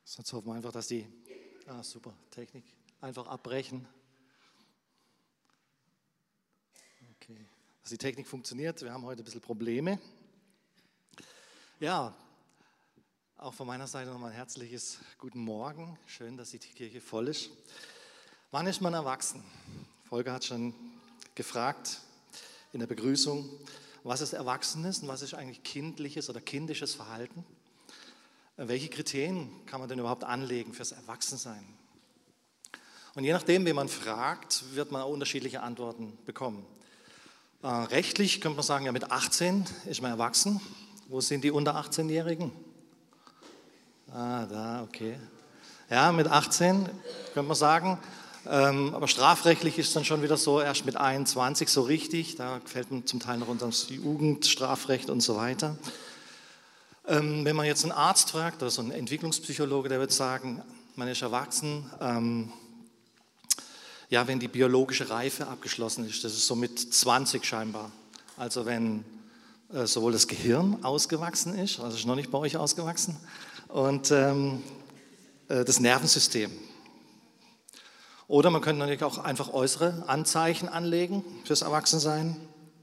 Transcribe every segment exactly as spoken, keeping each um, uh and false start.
Sonst hoffen wir einfach, dass die, ah super, Technik, einfach abbrechen. Okay, dass die Technik funktioniert. Wir haben heute ein bisschen Probleme. Ja, auch von meiner Seite nochmal ein herzliches Guten Morgen. Schön, dass die Kirche voll ist. Wann ist man erwachsen? Volker hat schon gefragt in der Begrüßung, was ist Erwachsenes und was ist eigentlich kindliches oder kindisches Verhalten? Welche Kriterien kann man denn überhaupt anlegen fürs Erwachsensein? Und je nachdem, wen man fragt, wird man auch unterschiedliche Antworten bekommen. Äh, rechtlich könnte man sagen, ja, mit achtzehn ist man erwachsen. Wo sind die unter achtzehn-Jährigen? Ah, da, okay. Ja, mit achtzehn könnte man sagen. Ähm, aber strafrechtlich ist es dann schon wieder so, erst mit einundzwanzig so richtig. Da fällt man zum Teil noch unter das Jugendstrafrecht und so weiter. Ähm, wenn man jetzt einen Arzt fragt oder so einen Entwicklungspsychologe, der wird sagen, man ist erwachsen, ähm, ja, wenn die biologische Reife abgeschlossen ist. Das ist so mit zwanzig scheinbar. Also wenn äh, sowohl das Gehirn ausgewachsen ist, also ist noch nicht bei euch ausgewachsen, und ähm, äh, das Nervensystem. Oder man könnte natürlich auch einfach äußere Anzeichen anlegen fürs Erwachsensein.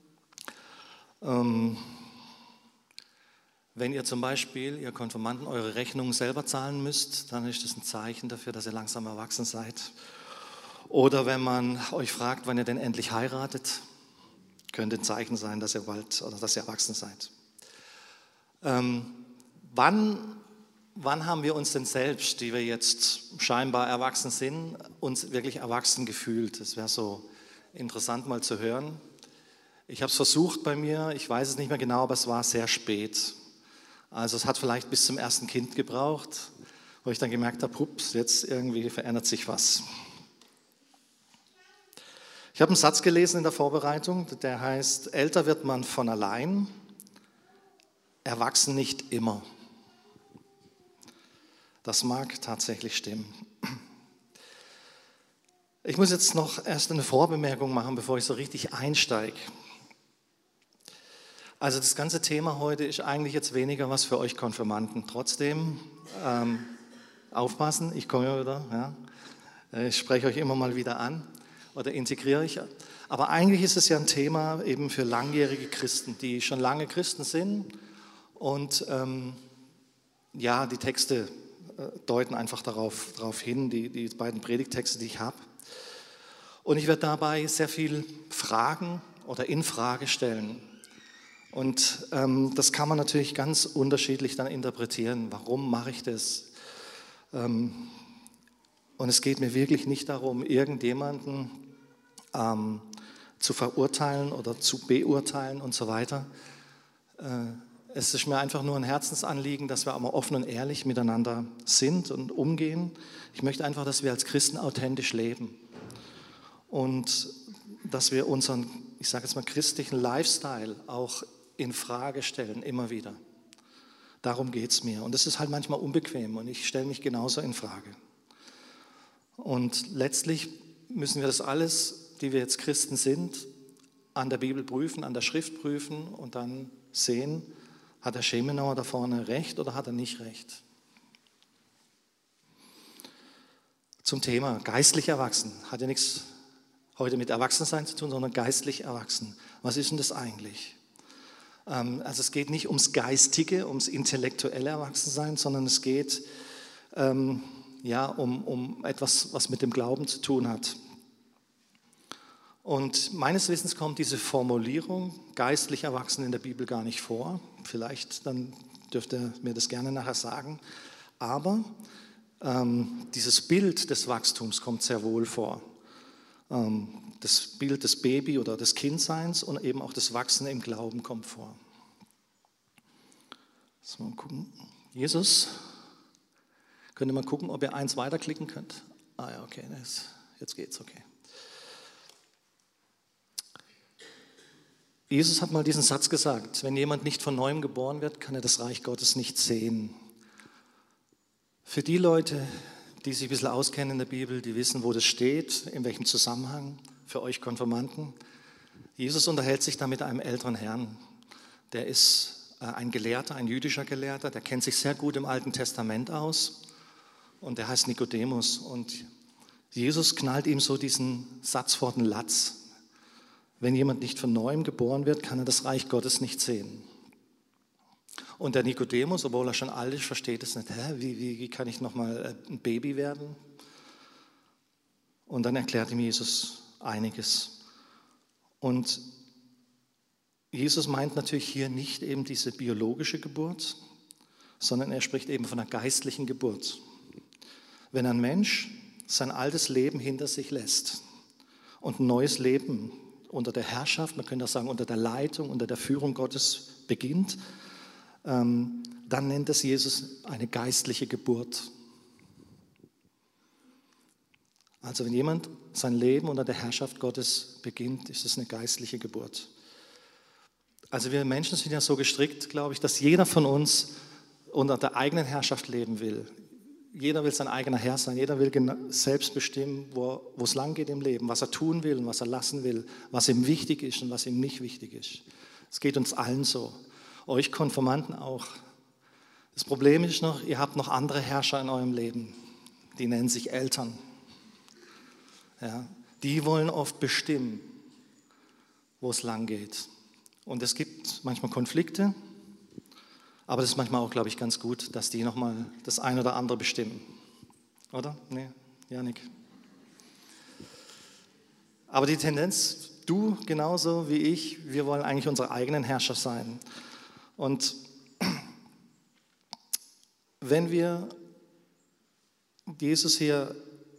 Ähm, Wenn ihr zum Beispiel, ihr Konfirmanden, eure Rechnungen selber zahlen müsst, dann ist das ein Zeichen dafür, dass ihr langsam erwachsen seid. Oder wenn man euch fragt, wann ihr denn endlich heiratet, könnte ein Zeichen sein, dass ihr bald oder dass ihr erwachsen seid. Ähm, wann, wann haben wir uns denn selbst, die wir jetzt scheinbar erwachsen sind, uns wirklich erwachsen gefühlt? Das wäre so interessant mal zu hören. Ich habe es versucht bei mir, ich weiß es nicht mehr genau, aber es war sehr spät. Also es hat vielleicht bis zum ersten Kind gebraucht, wo ich dann gemerkt habe, hups, jetzt irgendwie verändert sich was. Ich habe einen Satz gelesen in der Vorbereitung, der heißt, älter wird man von allein, erwachsen nicht immer. Das mag tatsächlich stimmen. Ich muss jetzt noch erst eine Vorbemerkung machen, bevor ich so richtig einsteige. Also das ganze Thema heute ist eigentlich jetzt weniger was für euch Konfirmanden. Trotzdem, ähm, aufpassen, ich komme ja wieder, ja. Ich spreche euch immer mal wieder an oder integriere euch. Aber eigentlich ist es ja ein Thema eben für langjährige Christen, die schon lange Christen sind. Und ähm, ja, die Texte äh, deuten einfach darauf, darauf hin, die, die beiden Predigttexte, die ich habe. Und ich werde dabei sehr viel Fragen oder in Frage stellen. Und ähm, das kann man natürlich ganz unterschiedlich dann interpretieren. Warum mache ich das? Ähm, und es geht mir wirklich nicht darum, irgendjemanden ähm, zu verurteilen oder zu beurteilen und so weiter. Äh, es ist mir einfach nur ein Herzensanliegen, dass wir aber offen und ehrlich miteinander sind und umgehen. Ich möchte einfach, dass wir als Christen authentisch leben und dass wir unseren, ich sage jetzt mal, christlichen Lifestyle auch in Frage stellen, immer wieder. Darum geht es mir. Und das ist halt manchmal unbequem und ich stelle mich genauso in Frage. Und letztlich müssen wir das alles, die wir jetzt Christen sind, an der Bibel prüfen, an der Schrift prüfen und dann sehen, hat der Schemenauer da vorne recht oder hat er nicht recht? Zum Thema geistlich erwachsen. Hat ja nichts heute mit Erwachsensein zu tun, sondern geistlich erwachsen. Was ist denn das eigentlich? Also es geht nicht ums Geistige, ums intellektuelle Erwachsensein, sondern es geht ähm, ja, um, um etwas, was mit dem Glauben zu tun hat. Und meines Wissens kommt diese Formulierung geistlich erwachsen in der Bibel gar nicht vor. Vielleicht, dann dürft ihr mir das gerne nachher sagen. Aber ähm, dieses Bild des Wachstums kommt sehr wohl vor. Ähm, Das Bild des Baby- oder des Kindseins und eben auch das Wachsen im Glauben kommt vor. So, mal gucken. Jesus, könnt ihr mal gucken, ob ihr eins weiterklicken könnt? Ah ja, okay, jetzt geht's, okay. Jesus hat mal diesen Satz gesagt, wenn jemand nicht von Neuem geboren wird, kann er das Reich Gottes nicht sehen. Für die Leute, die sich ein bisschen auskennen in der Bibel, die wissen, wo das steht, in welchem Zusammenhang, für euch Konfirmanden. Jesus unterhält sich da mit einem älteren Herrn. Der ist ein Gelehrter, ein jüdischer Gelehrter, der kennt sich sehr gut im Alten Testament aus. und der heißt Nikodemus. Und Jesus knallt ihm so diesen Satz vor den Latz. Wenn jemand nicht von Neuem geboren wird, kann er das Reich Gottes nicht sehen. Und der Nikodemus, obwohl er schon alt ist, versteht es nicht. Hä, wie, wie, wie kann ich nochmal ein Baby werden? Und dann erklärt ihm Jesus einiges. Und Jesus meint natürlich hier nicht eben diese biologische Geburt, sondern er spricht eben von einer geistlichen Geburt. Wenn ein Mensch sein altes Leben hinter sich lässt und ein neues Leben unter der Herrschaft, man könnte auch sagen unter der Leitung, unter der Führung Gottes beginnt, ähm, dann nennt es Jesus eine geistliche Geburt. Also wenn jemand sein Leben unter der Herrschaft Gottes beginnt, ist es eine geistliche Geburt. Also wir Menschen sind ja so gestrickt, glaube ich, dass jeder von uns unter der eigenen Herrschaft leben will. Jeder will sein eigener Herr sein, jeder will selbst bestimmen, wo, wo es lang geht im Leben, was er tun will und was er lassen will, was ihm wichtig ist und was ihm nicht wichtig ist. Es geht uns allen so, euch Konformanten auch. Das Problem ist noch, ihr habt noch andere Herrscher in eurem Leben, die nennen sich Eltern. Ja, die wollen oft bestimmen, wo es lang geht. Und es gibt manchmal Konflikte, aber das ist manchmal auch, glaube ich, ganz gut, dass die nochmal das ein oder andere bestimmen. Oder? Nee, Janik. Aber die Tendenz, du genauso wie ich, wir wollen eigentlich unsere eigenen Herrscher sein. Und wenn wir Jesus hier,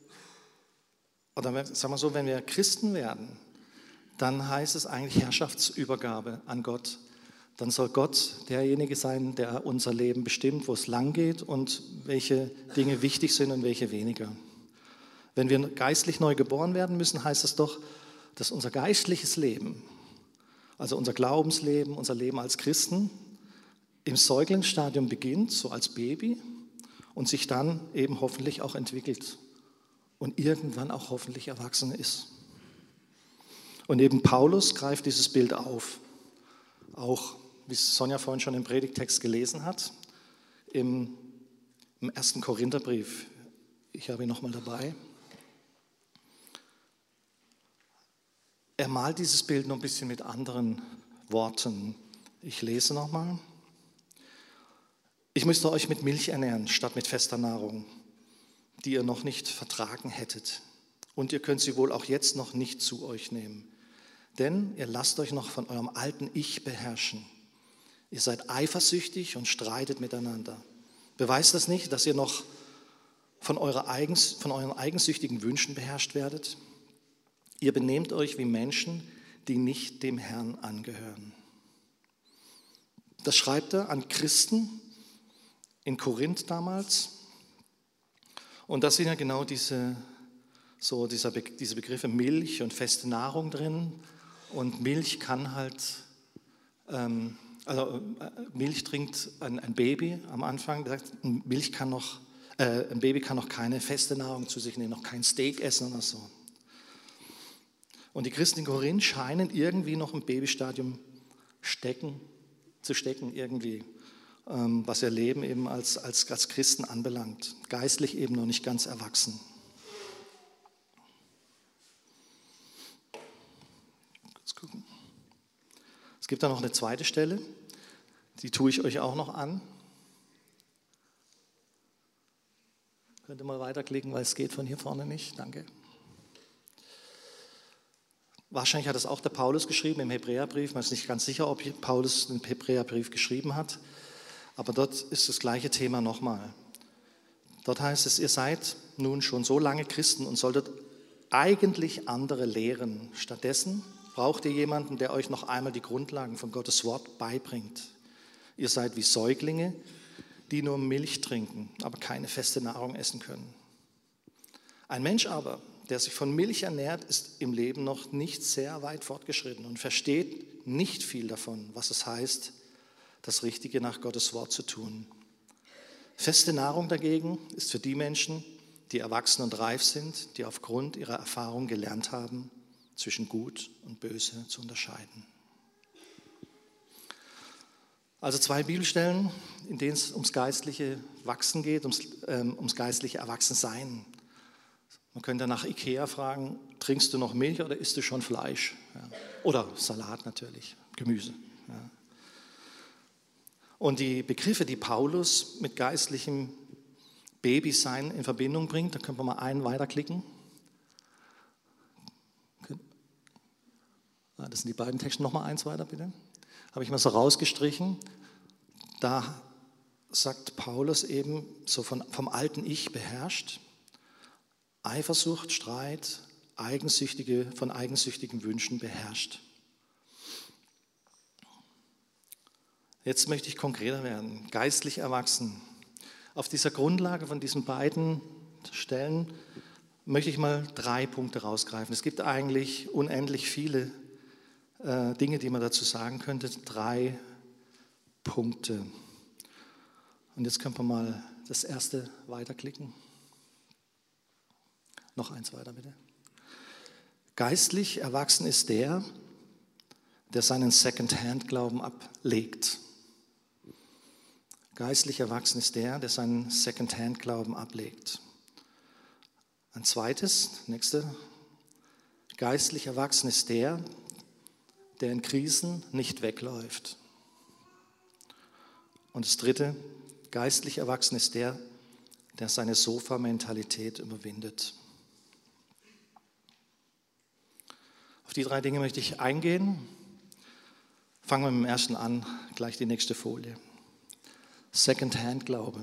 oder sagen wir so, wenn wir Christen werden, dann heißt es eigentlich Herrschaftsübergabe an Gott. Dann soll Gott derjenige sein, der unser Leben bestimmt, wo es lang geht und welche Dinge wichtig sind und welche weniger. Wenn wir geistlich neu geboren werden müssen, heißt es doch, dass unser geistliches Leben, also unser Glaubensleben, unser Leben als Christen, im Säuglingsstadium beginnt, so als Baby, und sich dann eben hoffentlich auch entwickelt und irgendwann auch hoffentlich erwachsen ist. Und eben Paulus greift dieses Bild auf, auch wie Sonja vorhin schon im Predigtext gelesen hat, im, im ersten Korintherbrief. Ich habe ihn nochmal dabei. Er malt dieses Bild noch ein bisschen mit anderen Worten. Ich lese nochmal. Ich müsste euch mit Milch ernähren, statt mit fester Nahrung, die ihr noch nicht vertragen hättet. Und ihr könnt sie wohl auch jetzt noch nicht zu euch nehmen. Denn ihr lasst euch noch von eurem alten Ich beherrschen. Ihr seid eifersüchtig und streitet miteinander. Beweist das nicht, dass ihr noch von, eurer eigens, von euren eigensüchtigen Wünschen beherrscht werdet? Ihr benehmt euch wie Menschen, die nicht dem Herrn angehören. Das schreibt er an Christen in Korinth damals. Und da sind ja genau diese, so dieser, diese Begriffe Milch und feste Nahrung drin. Und Milch kann halt, ähm, also Milch trinkt ein, ein Baby am Anfang, Milch kann noch, äh, ein Baby kann noch keine feste Nahrung zu sich nehmen, noch kein Steak essen oder so. Und die Christen in Korinth scheinen irgendwie noch im Babystadium stecken, zu stecken irgendwie, ähm, was ihr Leben eben als, als, als Christen anbelangt, geistlich eben noch nicht ganz erwachsen. Gucken. Es gibt da noch eine zweite Stelle, die tue ich euch auch noch an. Könnt ihr mal weiterklicken, weil es geht von hier vorne nicht. Danke. Wahrscheinlich hat das auch der Paulus geschrieben im Hebräerbrief. Man ist nicht ganz sicher, ob Paulus den Hebräerbrief geschrieben hat. Aber dort ist das gleiche Thema nochmal. Dort heißt es, ihr seid nun schon so lange Christen und solltet eigentlich andere lehren. Stattdessen braucht ihr jemanden, der euch noch einmal die Grundlagen von Gottes Wort beibringt. Ihr seid wie Säuglinge, die nur Milch trinken, aber keine feste Nahrung essen können. Ein Mensch aber, der sich von Milch ernährt, ist im Leben noch nicht sehr weit fortgeschritten und versteht nicht viel davon, was es heißt, das Richtige nach Gottes Wort zu tun. Feste Nahrung dagegen ist für die Menschen, die erwachsen und reif sind, die aufgrund ihrer Erfahrung gelernt haben, zwischen Gut und Böse zu unterscheiden. Also zwei Bibelstellen, in denen es ums geistliche Wachsen geht, ums, ähm, ums geistliche Erwachsensein. Man könnte nach Ikea fragen, trinkst du noch Milch oder isst du schon Fleisch? Ja. Oder Salat natürlich, Gemüse. Ja. Und die Begriffe, die Paulus mit geistlichem Babysein in Verbindung bringt, da können wir mal einen weiterklicken. Das sind die beiden Texte. Nochmal eins weiter, bitte. Habe ich mal so rausgestrichen. Da sagt Paulus eben, so von, vom alten Ich beherrscht, Eifersucht, Streit, eigensüchtige, von eigensüchtigen Wünschen beherrscht. Jetzt möchte ich konkreter werden, geistlich erwachsen. Auf dieser Grundlage von diesen beiden Stellen möchte ich mal drei Punkte rausgreifen. Es gibt eigentlich unendlich viele äh, Dinge, die man dazu sagen könnte. Drei Punkte. Und jetzt können wir mal das erste weiterklicken. Noch eins weiter, bitte. Geistlich erwachsen ist der, der seinen Second-Hand-Glauben ablegt. Geistlich erwachsen ist der, der seinen Second-Hand-Glauben ablegt. Ein zweites, nächste. Geistlich erwachsen ist der, der in Krisen nicht wegläuft. Und das dritte, geistlich erwachsen ist der, der seine Sofa-Mentalität überwindet. Auf die drei Dinge möchte ich eingehen. Fangen wir mit dem ersten an, gleich die nächste Folie. Second-Hand-Glaube.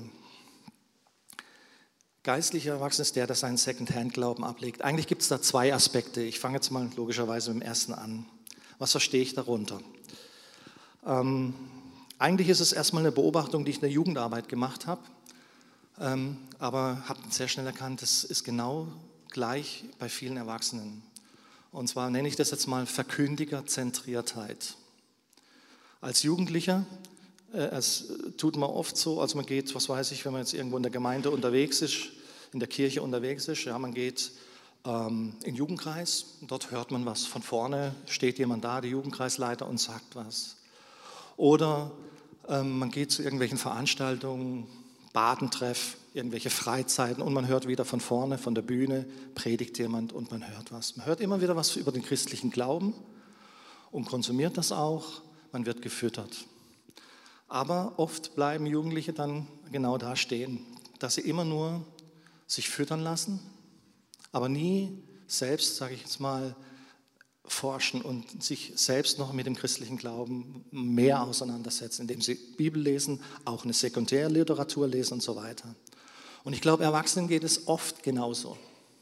Geistlicher Erwachsener ist der, der seinen Second-Hand-Glauben ablegt. Eigentlich gibt es da zwei Aspekte. Ich fange jetzt mal logischerweise mit dem ersten an. Was verstehe ich darunter? Ähm, eigentlich ist es erstmal eine Beobachtung, die ich in der Jugendarbeit gemacht habe, ähm, aber habe sehr schnell erkannt, es ist genau gleich bei vielen Erwachsenen. Und zwar nenne ich das jetzt mal Verkündigerzentriertheit. Als Jugendlicher, äh, es tut man oft so, also man geht, was weiß ich, wenn man jetzt irgendwo in der Gemeinde unterwegs ist, in der Kirche unterwegs ist, ja, man geht ähm, in den Jugendkreis, dort hört man was. Von vorne steht jemand da, der Jugendkreisleiter, und sagt was. Oder ähm, man geht zu irgendwelchen Veranstaltungen, Badentreff, irgendwelche Freizeiten und man hört wieder von vorne, von der Bühne, predigt jemand und man hört was. Man hört immer wieder was über den christlichen Glauben und konsumiert das auch, man wird gefüttert. Aber oft bleiben Jugendliche dann genau da stehen, dass sie immer nur sich füttern lassen, aber nie selbst, sage ich jetzt mal, forschen und sich selbst noch mit dem christlichen Glauben mehr auseinandersetzen, indem sie Bibel lesen, auch eine Sekundärliteratur lesen und so weiter. Und ich glaube, Erwachsenen geht es oft genauso.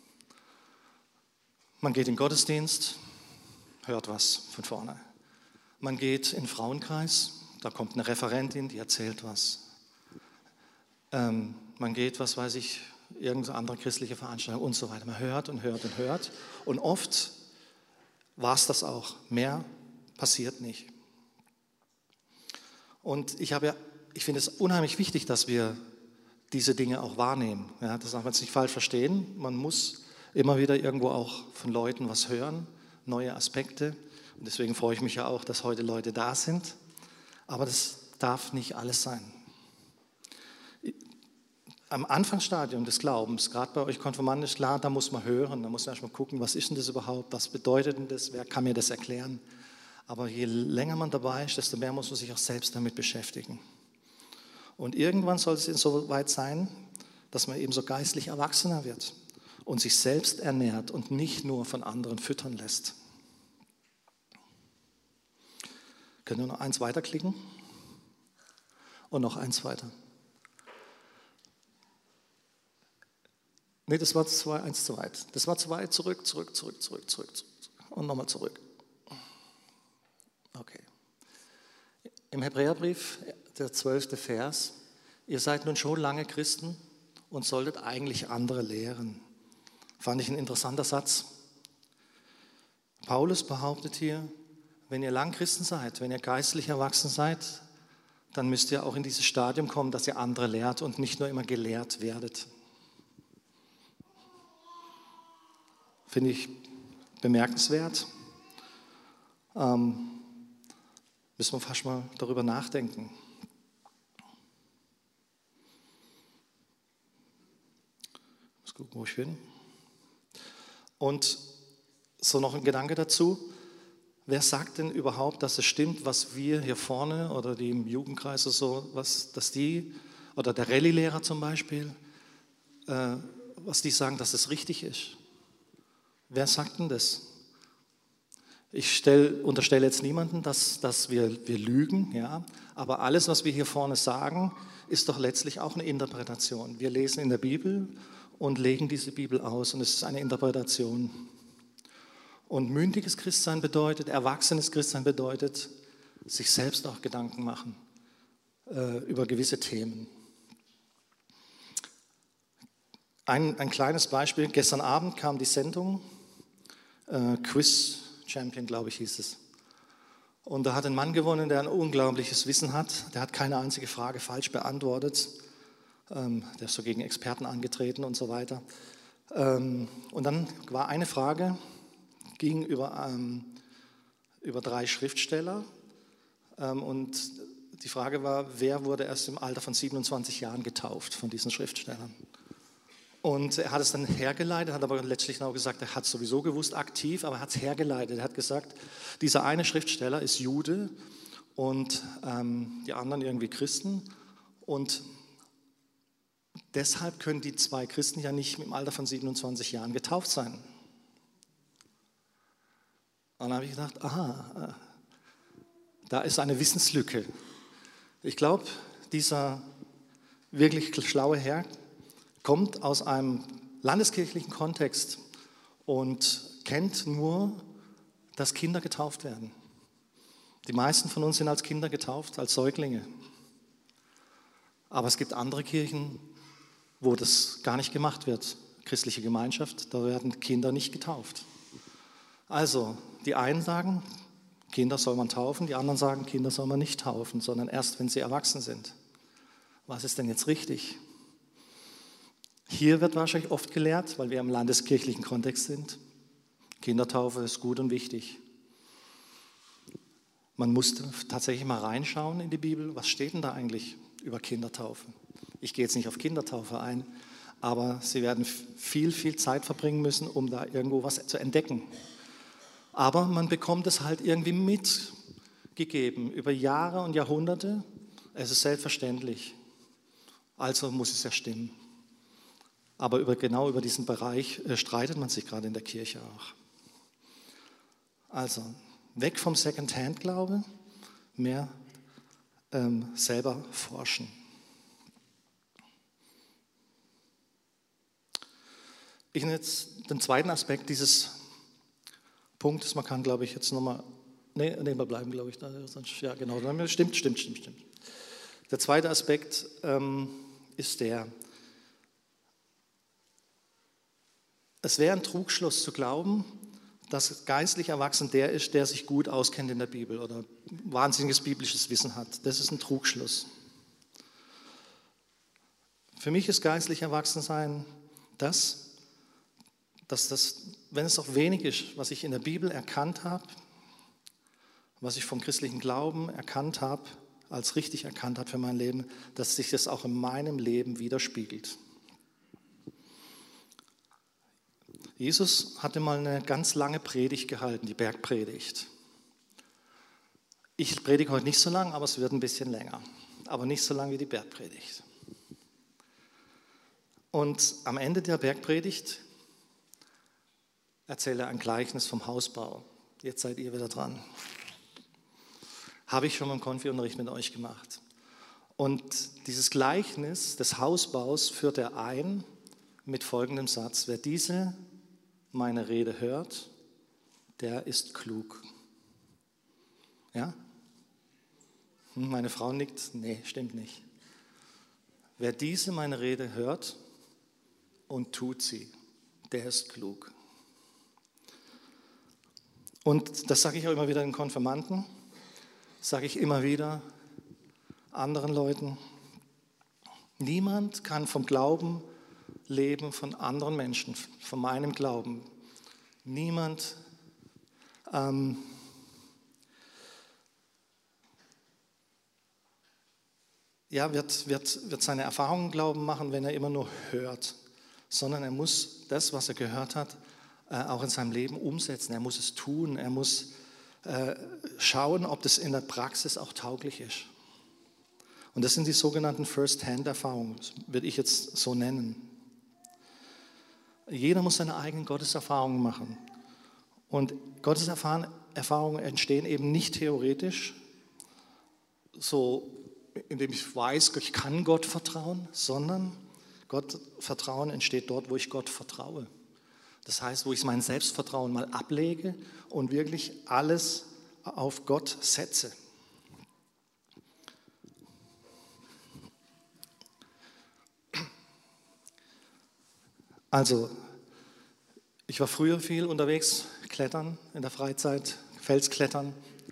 Man geht in den Gottesdienst, hört was von vorne. Man geht in den Frauenkreis, da kommt eine Referentin, die erzählt was. Ähm, man geht, was weiß ich, irgendeine andere christliche Veranstaltung und so weiter. Man hört und hört und hört und oft war es das auch. Mehr passiert nicht. Und ich, habe ja, ich finde es unheimlich wichtig, dass wir diese Dinge auch wahrnehmen. Ja, das darf man jetzt nicht falsch verstehen. Man muss immer wieder irgendwo auch von Leuten was hören, neue Aspekte. Und deswegen freue ich mich ja auch, dass heute Leute da sind. Aber das darf nicht alles sein. Am Anfangsstadium des Glaubens, gerade bei euch Konfirmanden, ist klar, da muss man hören, da muss man erstmal gucken, was ist denn das überhaupt, was bedeutet denn das, wer kann mir das erklären. Aber je länger man dabei ist, desto mehr muss man sich auch selbst damit beschäftigen. Und irgendwann soll es so weit sein, dass man eben so geistlich erwachsener wird und sich selbst ernährt und nicht nur von anderen füttern lässt. Können wir noch eins weiterklicken? Und noch eins weiter. Nee, das war zwei, eins zu weit. Das war zu weit. Zurück, zurück, zurück, zurück, zurück, zurück. Und nochmal zurück. Okay. Im Hebräerbrief, der zwölfte Vers. Ihr seid nun schon lange Christen und solltet eigentlich andere lehren. Fand ich ein interessanter Satz. Paulus behauptet hier, wenn ihr lang Christen seid, wenn ihr geistlich erwachsen seid, dann müsst ihr auch in dieses Stadium kommen, dass ihr andere lehrt und nicht nur immer gelehrt werdet. Finde ich bemerkenswert. Ähm, müssen wir fast mal darüber nachdenken. Muss gucken, wo ich bin. Und so noch ein Gedanke dazu. Wer sagt denn überhaupt, dass es stimmt, was wir hier vorne oder die im Jugendkreis oder so, was, dass die, oder der Rallye-Lehrer zum Beispiel, äh, was die sagen, dass es richtig ist? Wer sagt denn das? Ich stell, unterstelle jetzt niemanden, dass, dass wir, wir lügen, ja, aber alles, was wir hier vorne sagen, ist doch letztlich auch eine Interpretation. Wir lesen in der Bibel und legen diese Bibel aus und es ist eine Interpretation. Und mündiges Christsein bedeutet, erwachsenes Christsein bedeutet, sich selbst auch Gedanken machen äh, über gewisse Themen. Ein, ein kleines Beispiel, gestern Abend kam die Sendung, äh, Quiz Champion, glaube ich, hieß es. Und da hat ein Mann gewonnen, der ein unglaubliches Wissen hat. Der hat keine einzige Frage falsch beantwortet. Ähm, der ist so gegen Experten angetreten und so weiter. Ähm, und dann war eine Frage, ging über, ähm, über drei Schriftsteller. Ähm, und die Frage war, wer wurde erst im Alter von siebenundzwanzig Jahren getauft von diesen Schriftstellern? Und er hat es dann hergeleitet, hat aber letztlich auch gesagt, er hat es sowieso gewusst, aktiv, aber er hat es hergeleitet. Er hat gesagt, dieser eine Schriftsteller ist Jude und ähm, die anderen irgendwie Christen. Und deshalb können die zwei Christen ja nicht im Alter von siebenundzwanzig Jahren getauft sein. Und dann habe ich gedacht, aha, da ist eine Wissenslücke. Ich glaube, dieser wirklich schlaue Herr kommt aus einem landeskirchlichen Kontext und kennt nur, dass Kinder getauft werden. Die meisten von uns sind als Kinder getauft, als Säuglinge. Aber es gibt andere Kirchen, wo das gar nicht gemacht wird. Christliche Gemeinschaft, da werden Kinder nicht getauft. Also, die einen sagen, Kinder soll man taufen, die anderen sagen, Kinder soll man nicht taufen, sondern erst, wenn sie erwachsen sind. Was ist denn jetzt richtig? Hier wird wahrscheinlich oft gelehrt, weil wir im landeskirchlichen Kontext sind, Kindertaufe ist gut und wichtig. Man muss tatsächlich mal reinschauen in die Bibel, was steht denn da eigentlich über Kindertaufe? Ich gehe jetzt nicht auf Kindertaufe ein, aber Sie werden viel, viel Zeit verbringen müssen, um da irgendwo was zu entdecken. Aber man bekommt es halt irgendwie mitgegeben über Jahre und Jahrhunderte. Es ist selbstverständlich, also muss es ja stimmen. Aber über, genau über diesen Bereich äh, streitet man sich gerade in der Kirche auch. Also weg vom Second-Hand-Glaube, mehr ähm, selber forschen. Ich nehme jetzt den zweiten Aspekt dieses Punktes. Man kann, glaube ich, jetzt nochmal, nee, nee, wir bleiben, glaube ich, da. Ja, genau, stimmt, stimmt, stimmt, stimmt. Der zweite Aspekt ähm, ist der, es wäre ein Trugschluss zu glauben, dass geistlich erwachsen der ist, der sich gut auskennt in der Bibel oder wahnsinniges biblisches Wissen hat. Das ist ein Trugschluss. Für mich ist geistlich Erwachsensein das, dass das, wenn es auch wenig ist, was ich in der Bibel erkannt habe, was ich vom christlichen Glauben erkannt habe, als richtig erkannt habe für mein Leben, dass sich das auch in meinem Leben widerspiegelt. Jesus hatte mal eine ganz lange Predigt gehalten, die Bergpredigt. Ich predige heute nicht so lang, aber es wird ein bisschen länger. Aber nicht so lang wie die Bergpredigt. Und am Ende der Bergpredigt erzählt er ein Gleichnis vom Hausbau. Jetzt seid ihr wieder dran. Habe ich schon im Konfi-Unterricht mit euch gemacht. Und dieses Gleichnis des Hausbaus führt er ein mit folgendem Satz: Wer diese meine Rede hört, der ist klug. Ja? Meine Frau nickt, nee, stimmt nicht. Wer diese meine Rede hört und tut sie, der ist klug. Und das sage ich auch immer wieder den Konfirmanden, sage ich immer wieder anderen Leuten. Niemand kann vom Glauben leben von anderen Menschen, von meinem Glauben. Niemand ähm, ja, wird, wird, wird seine Erfahrungen Glauben machen, wenn er immer nur hört, sondern er muss das, was er gehört hat, auch in seinem Leben umsetzen. Er muss es tun, er muss schauen, ob das in der Praxis auch tauglich ist. Und das sind die sogenannten First-Hand-Erfahrungen, das würde ich jetzt so nennen. Jeder muss seine eigenen Gotteserfahrungen machen. Und Gotteserfahrungen entstehen eben nicht theoretisch, so indem ich weiß, ich kann Gott vertrauen, sondern Gottvertrauen entsteht dort, wo ich Gott vertraue. Das heißt, wo ich mein Selbstvertrauen mal ablege und wirklich alles auf Gott setze. Also, ich war früher viel unterwegs, klettern in der Freizeit, Felsklettern.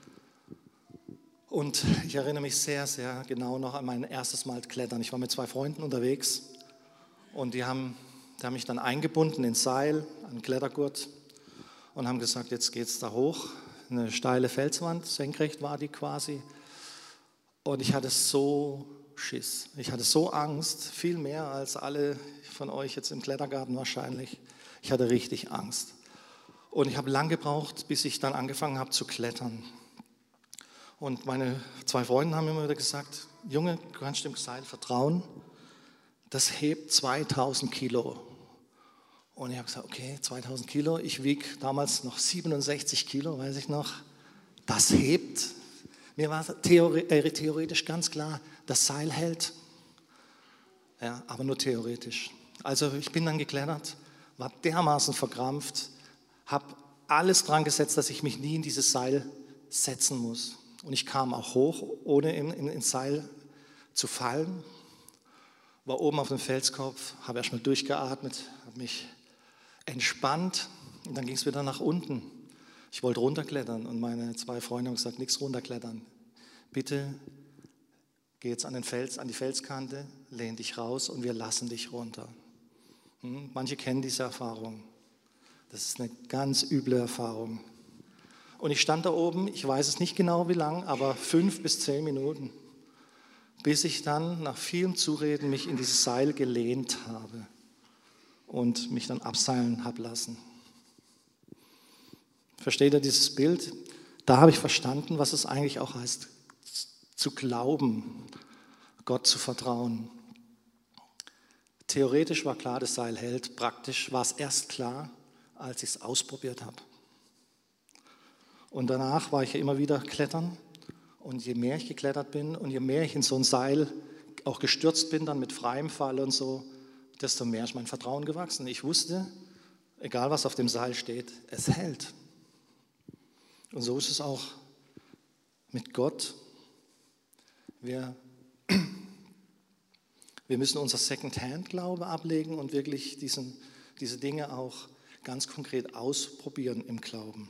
Und ich erinnere mich sehr, sehr genau noch an mein erstes Mal Klettern. Ich war mit zwei Freunden unterwegs und die haben, die haben mich dann eingebunden ins Seil, an den Klettergurt und haben gesagt, jetzt geht's da hoch. Eine steile Felswand, senkrecht war die quasi. Und ich hatte so Schiss. Ich hatte so Angst, viel mehr als alle von euch jetzt im Klettergarten wahrscheinlich. Ich hatte richtig Angst. Und ich habe lange gebraucht, bis ich dann angefangen habe zu klettern. Und meine zwei Freunde haben mir immer wieder gesagt, Junge, du kannst dem Seil vertrauen, das hebt zweitausend Kilo. Und ich habe gesagt, okay, zweitausend Kilo, ich wiege damals noch siebenundsechzig Kilo, weiß ich noch, das hebt. Mir war theoretisch ganz klar, das Seil hält, ja, aber nur theoretisch. Also ich bin dann geklettert, war dermaßen verkrampft, habe alles dran gesetzt, dass ich mich nie in dieses Seil setzen muss. Und ich kam auch hoch, ohne in, in, ins Seil zu fallen, war oben auf dem Felskopf, habe erstmal durchgeatmet, habe mich entspannt und dann ging es wieder nach unten. Ich wollte runterklettern und meine zwei Freunde haben gesagt, nichts runterklettern. Bitte geh jetzt an den Fels, an die Felskante, lehn dich raus und wir lassen dich runter. Hm? Manche kennen diese Erfahrung. Das ist eine ganz üble Erfahrung. Und ich stand da oben, ich weiß es nicht genau wie lang, aber fünf bis zehn Minuten, bis ich dann nach vielem Zureden mich in dieses Seil gelehnt habe und mich dann abseilen habe lassen. Versteht ihr dieses Bild? Da habe ich verstanden, was es eigentlich auch heißt, zu glauben, Gott zu vertrauen. Theoretisch war klar, das Seil hält. Praktisch war es erst klar, als ich es ausprobiert habe. Und danach war ich ja immer wieder klettern. Und je mehr ich geklettert bin und je mehr ich in so ein Seil auch gestürzt bin, dann mit freiem Fall und so, desto mehr ist mein Vertrauen gewachsen. Ich wusste, egal was auf dem Seil steht, es hält. Und so ist es auch mit Gott. Wir, wir müssen unser Second-Hand-Glaube ablegen und wirklich diesen, diese Dinge auch ganz konkret ausprobieren im Glauben.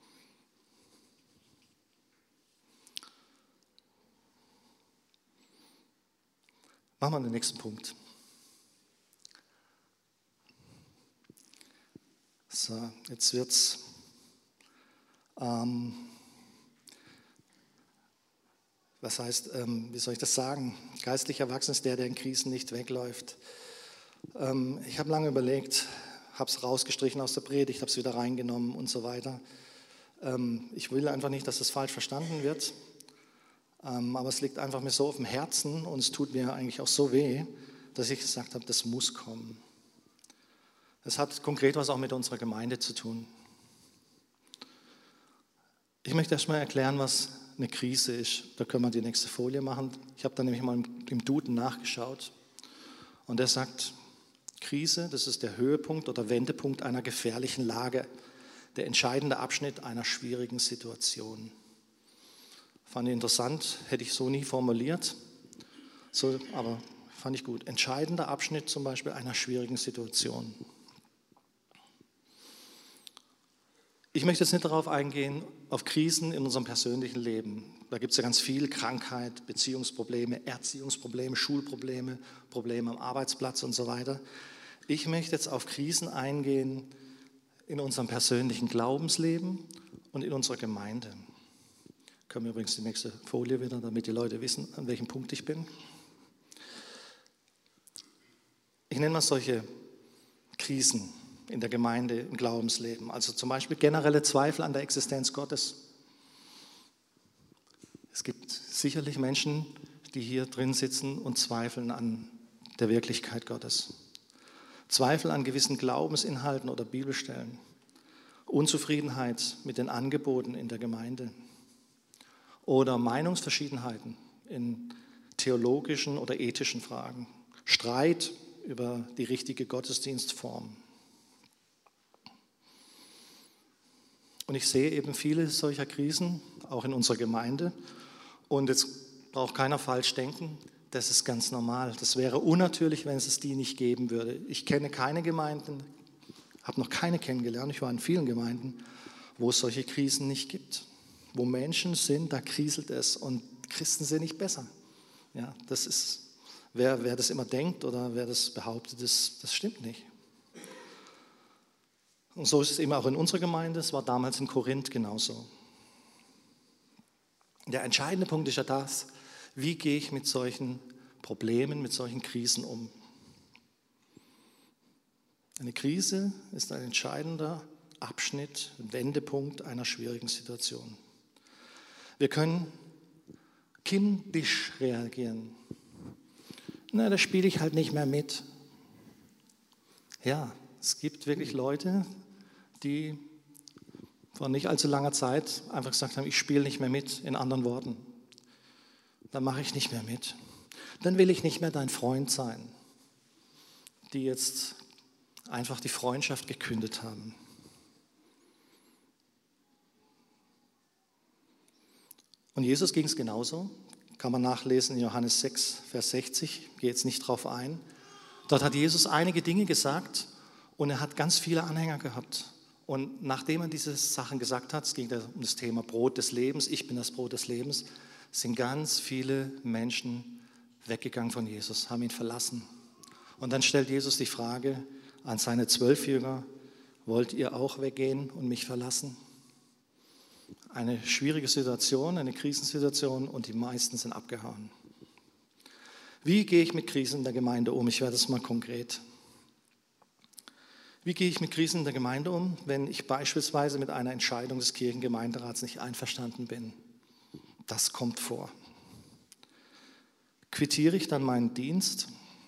Machen wir den nächsten Punkt. So, jetzt wird's ähm, was heißt, ähm, wie soll ich das sagen? Geistlich erwachsen ist der, der in Krisen nicht wegläuft. Ähm, ich habe lange überlegt, habe es rausgestrichen aus der Predigt, habe es wieder reingenommen und so weiter. Ähm, ich will einfach nicht, dass es falsch verstanden wird, ähm, aber es liegt einfach mir so auf dem Herzen und es tut mir eigentlich auch so weh, dass ich gesagt habe, das muss kommen. Es hat konkret was auch mit unserer Gemeinde zu tun. Ich möchte erst mal erklären, was eine Krise ist. Da können wir die nächste Folie machen. Ich habe da nämlich mal im Duden nachgeschaut. Und der sagt, Krise, das ist der Höhepunkt oder Wendepunkt einer gefährlichen Lage, der entscheidende Abschnitt einer schwierigen Situation. Fand ich interessant, hätte ich so nie formuliert, so, aber fand ich gut. Entscheidender Abschnitt zum Beispiel einer schwierigen Situation. Ich möchte jetzt nicht darauf eingehen, auf Krisen in unserem persönlichen Leben. Da gibt es ja ganz viel, Krankheit, Beziehungsprobleme, Erziehungsprobleme, Schulprobleme, Probleme am Arbeitsplatz und so weiter. Ich möchte jetzt auf Krisen eingehen in unserem persönlichen Glaubensleben und in unserer Gemeinde. Können wir übrigens die nächste Folie wieder, damit die Leute wissen, an welchem Punkt ich bin. Ich nenne mal solche Krisen in der Gemeinde, im Glaubensleben. Also zum Beispiel generelle Zweifel an der Existenz Gottes. Es gibt sicherlich Menschen, die hier drin sitzen und zweifeln an der Wirklichkeit Gottes. Zweifel an gewissen Glaubensinhalten oder Bibelstellen. Unzufriedenheit mit den Angeboten in der Gemeinde. Oder Meinungsverschiedenheiten in theologischen oder ethischen Fragen. Streit über die richtige Gottesdienstform. Und ich sehe eben viele solcher Krisen, auch in unserer Gemeinde. Und jetzt braucht keiner falsch denken, das ist ganz normal. Das wäre unnatürlich, wenn es die nicht geben würde. Ich kenne keine Gemeinden, habe noch keine kennengelernt, ich war in vielen Gemeinden, wo es solche Krisen nicht gibt. Wo Menschen sind, da kriselt es und Christen sind nicht besser. Ja, das ist, wer, wer das immer denkt oder wer das behauptet, das, das stimmt nicht. Und so ist es eben auch in unserer Gemeinde, es war damals in Korinth genauso. Der entscheidende Punkt ist ja das, wie gehe ich mit solchen Problemen, mit solchen Krisen um? Eine Krise ist ein entscheidender Abschnitt, Wendepunkt einer schwierigen Situation. Wir können kindisch reagieren. Na, da spiele ich halt nicht mehr mit. Ja, es gibt wirklich Leute, die vor nicht allzu langer Zeit einfach gesagt haben, ich spiele nicht mehr mit, in anderen Worten. Dann mache ich nicht mehr mit. Dann will ich nicht mehr dein Freund sein. Die jetzt einfach die Freundschaft gekündigt haben. Und Jesus ging es genauso. Kann man nachlesen in Johannes sechs, Vers sechzig. Ich gehe jetzt nicht drauf ein. Dort hat Jesus einige Dinge gesagt und er hat ganz viele Anhänger gehabt. Und nachdem er diese Sachen gesagt hat, es ging um das Thema Brot des Lebens, ich bin das Brot des Lebens, sind ganz viele Menschen weggegangen von Jesus, haben ihn verlassen. Und dann stellt Jesus die Frage an seine zwölf Jünger, wollt ihr auch weggehen und mich verlassen? Eine schwierige Situation, eine Krisensituation und die meisten sind abgehauen. Wie gehe ich mit Krisen in der Gemeinde um? Ich werde es mal konkret. Wie gehe ich mit Krisen in der Gemeinde um, wenn ich beispielsweise mit einer Entscheidung des Kirchengemeinderats nicht einverstanden bin? Das kommt vor. Quittiere ich dann meinen Dienst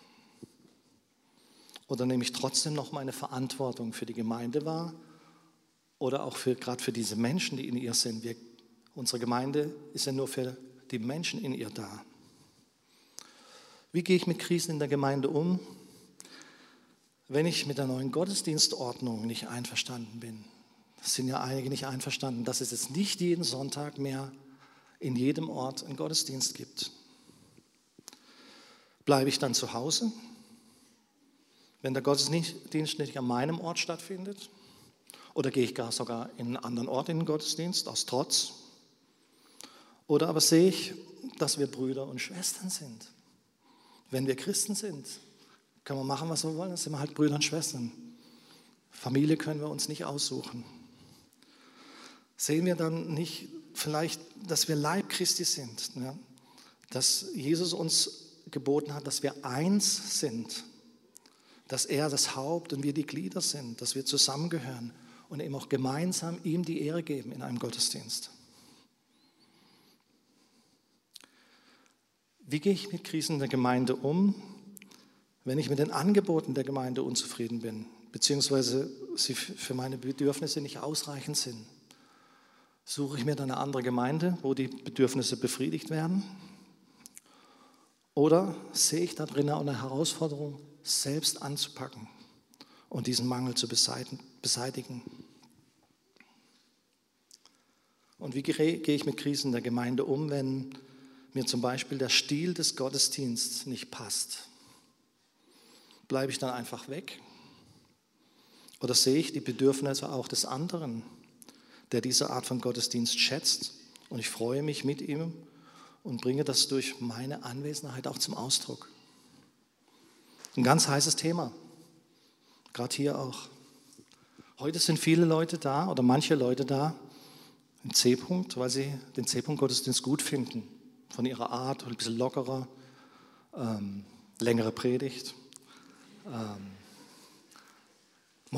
oder nehme ich trotzdem noch meine Verantwortung für die Gemeinde wahr oder auch für, gerade für diese Menschen, die in ihr sind? Wir, unsere Gemeinde ist ja nur für die Menschen in ihr da. Wie gehe ich mit Krisen in der Gemeinde um, wenn ich mit der neuen Gottesdienstordnung nicht einverstanden bin? Es sind ja einige nicht einverstanden, dass es jetzt nicht jeden Sonntag mehr in jedem Ort einen Gottesdienst gibt. Bleibe ich dann zu Hause, wenn der Gottesdienst nicht an meinem Ort stattfindet? Oder gehe ich gar sogar in einen anderen Ort in den Gottesdienst, aus Trotz? Oder aber sehe ich, dass wir Brüder und Schwestern sind? Wenn wir Christen sind, können wir machen, was wir wollen, dann sind wir halt Brüder und Schwestern. Familie können wir uns nicht aussuchen. Sehen wir dann nicht vielleicht, dass wir Leib Christi sind, ja? Dass Jesus uns geboten hat, dass wir eins sind, dass er das Haupt und wir die Glieder sind, dass wir zusammengehören und eben auch gemeinsam ihm die Ehre geben in einem Gottesdienst. Wie gehe ich mit Krisen in der Gemeinde um, wenn ich mit den Angeboten der Gemeinde unzufrieden bin, beziehungsweise sie für meine Bedürfnisse nicht ausreichend sind? Suche ich mir dann eine andere Gemeinde, wo die Bedürfnisse befriedigt werden? Oder sehe ich da drin eine Herausforderung, selbst anzupacken und diesen Mangel zu beseitigen? Und wie gehe ich mit Krisen in der Gemeinde um, wenn mir zum Beispiel der Stil des Gottesdienstes nicht passt? Bleibe ich dann einfach weg? Oder sehe ich die Bedürfnisse auch des anderen, der diese Art von Gottesdienst schätzt, und ich freue mich mit ihm und bringe das durch meine Anwesenheit auch zum Ausdruck? Ein ganz heißes Thema, gerade hier auch. Heute sind viele Leute da oder manche Leute da im C-Punkt, weil sie den C-Punkt-Gottesdienst gut finden, von ihrer Art, ein bisschen lockerer, ähm, längere Predigt, ähm,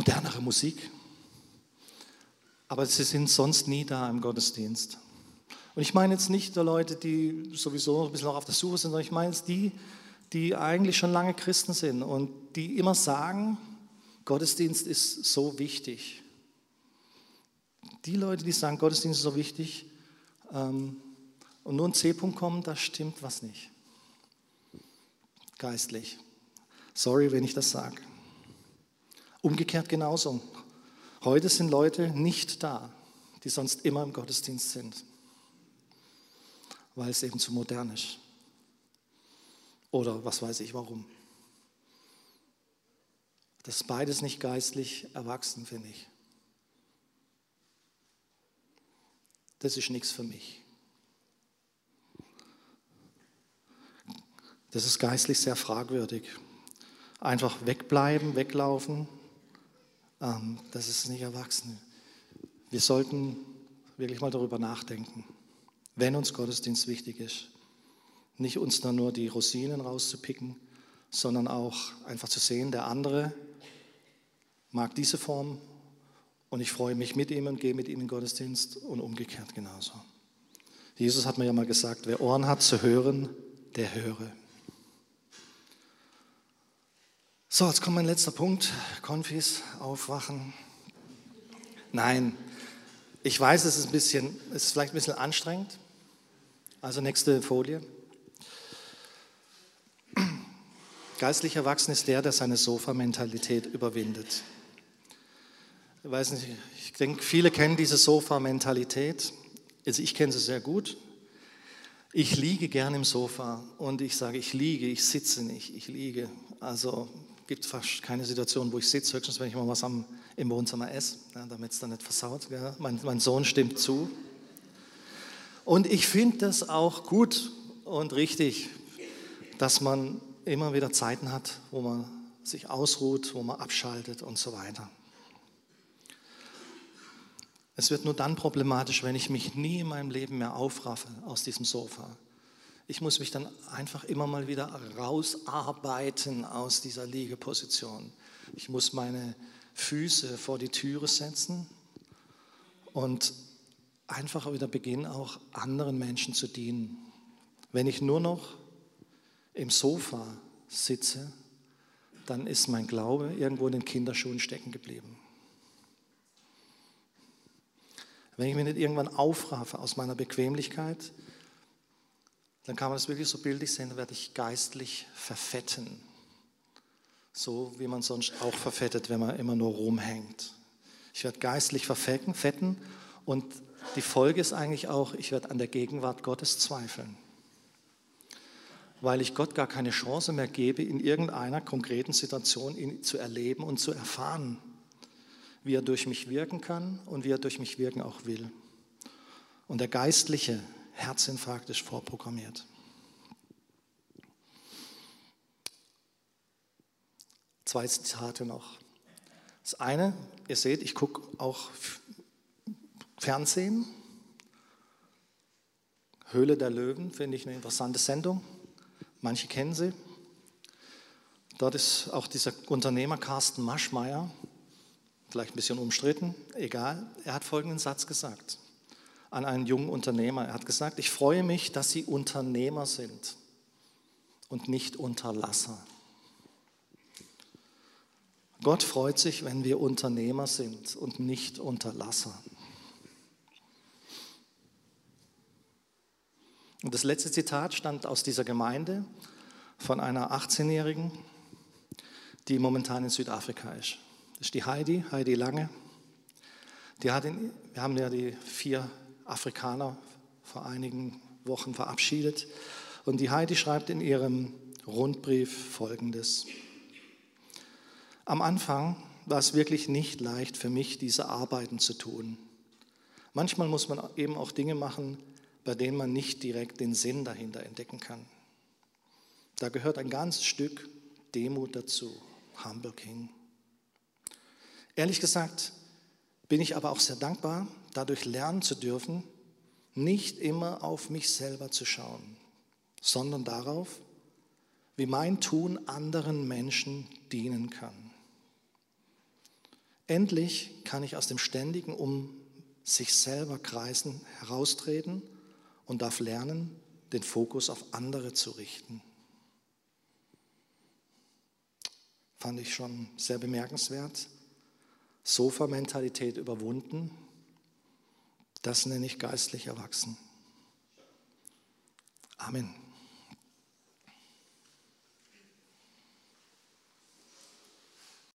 modernere Musik. Aber sie sind sonst nie da im Gottesdienst. Und ich meine jetzt nicht die Leute, die sowieso ein bisschen noch auf der Suche sind, sondern ich meine jetzt die, die eigentlich schon lange Christen sind und die immer sagen, Gottesdienst ist so wichtig. Die Leute, die sagen, Gottesdienst ist so wichtig ähm, und nur ein C-Punkt kommen, da stimmt was nicht. Geistlich. Sorry, wenn ich das sage. Umgekehrt genauso. Heute sind Leute nicht da, die sonst immer im Gottesdienst sind, weil es eben zu modern ist. Oder was weiß ich warum. Das ist beides nicht geistlich erwachsen, finde ich. Das ist nichts für mich. Das ist geistlich sehr fragwürdig. Einfach wegbleiben, weglaufen, ähm, das ist nicht erwachsen. Wir sollten wirklich mal darüber nachdenken, wenn uns Gottesdienst wichtig ist, nicht uns dann nur die Rosinen rauszupicken, sondern auch einfach zu sehen, der andere mag diese Form und ich freue mich mit ihm und gehe mit ihm in den Gottesdienst und umgekehrt genauso. Jesus hat mir ja mal gesagt, wer Ohren hat zu hören, der höre. So, jetzt kommt mein letzter Punkt. Konfis, aufwachen. Nein, ich weiß, es ist ein bisschen, es ist vielleicht ein bisschen anstrengend. Also nächste Folie. Geistlich erwachsen ist der, der seine Sofa-Mentalität überwindet. Ich weiß nicht, ich denke, viele kennen diese Sofa-Mentalität. Also ich kenne sie sehr gut. Ich liege gern im Sofa und ich sage, ich liege, ich sitze nicht, ich liege. Also gibt fast keine Situation, wo ich sitze, höchstens wenn ich mal was am, im Wohnzimmer esse, ja, damit es dann nicht versaut. Ja. Mein, mein Sohn stimmt zu. Und ich finde das auch gut und richtig, dass man immer wieder Zeiten hat, wo man sich ausruht, wo man abschaltet und so weiter. Es wird nur dann problematisch, wenn ich mich nie in meinem Leben mehr aufraffe aus diesem Sofa. Ich muss mich dann einfach immer mal wieder rausarbeiten aus dieser Liegeposition. Ich muss meine Füße vor die Türe setzen und einfach wieder beginnen, auch anderen Menschen zu dienen. Wenn ich nur noch im Sofa sitze, dann ist mein Glaube irgendwo in den Kinderschuhen stecken geblieben. Wenn ich mich nicht irgendwann aufraffe aus meiner Bequemlichkeit, dann kann man das wirklich so bildlich sehen, dann werde ich geistlich verfetten. So wie man sonst auch verfettet, wenn man immer nur rumhängt. Ich werde geistlich verfetten fetten, und die Folge ist eigentlich auch, ich werde an der Gegenwart Gottes zweifeln. Weil ich Gott gar keine Chance mehr gebe, in irgendeiner konkreten Situation ihn zu erleben und zu erfahren, wie er durch mich wirken kann und wie er durch mich wirken auch will. Und der geistliche Herzinfarkt ist vorprogrammiert. Zwei Zitate noch. Das eine, ihr seht, ich gucke auch Fernsehen. Höhle der Löwen, finde ich eine interessante Sendung. Manche kennen sie. Dort ist auch dieser Unternehmer Carsten Maschmeyer, vielleicht ein bisschen umstritten, egal. Er hat folgenden Satz gesagt an einen jungen Unternehmer. Er hat gesagt, ich freue mich, dass Sie Unternehmer sind und nicht Unterlasser. Gott freut sich, wenn wir Unternehmer sind und nicht Unterlasser. Und das letzte Zitat stammt aus dieser Gemeinde von einer achtzehnjährigen, die momentan in Südafrika ist. Das ist die Heidi, Heidi Lange. Die hat in, wir haben ja die vier Afrikaner vor einigen Wochen verabschiedet. Und die Heidi schreibt in ihrem Rundbrief Folgendes. Am Anfang war es wirklich nicht leicht für mich, diese Arbeiten zu tun. Manchmal muss man eben auch Dinge machen, bei denen man nicht direkt den Sinn dahinter entdecken kann. Da gehört ein ganzes Stück Demut dazu, Humble King. Ehrlich gesagt bin ich aber auch sehr dankbar, dadurch lernen zu dürfen, nicht immer auf mich selber zu schauen, sondern darauf, wie mein Tun anderen Menschen dienen kann. Endlich kann ich aus dem ständigen um sich selber kreisen heraustreten und darf lernen, den Fokus auf andere zu richten. Fand ich schon sehr bemerkenswert. Sofa-Mentalität überwunden, das nenne ich geistlich erwachsen. Amen.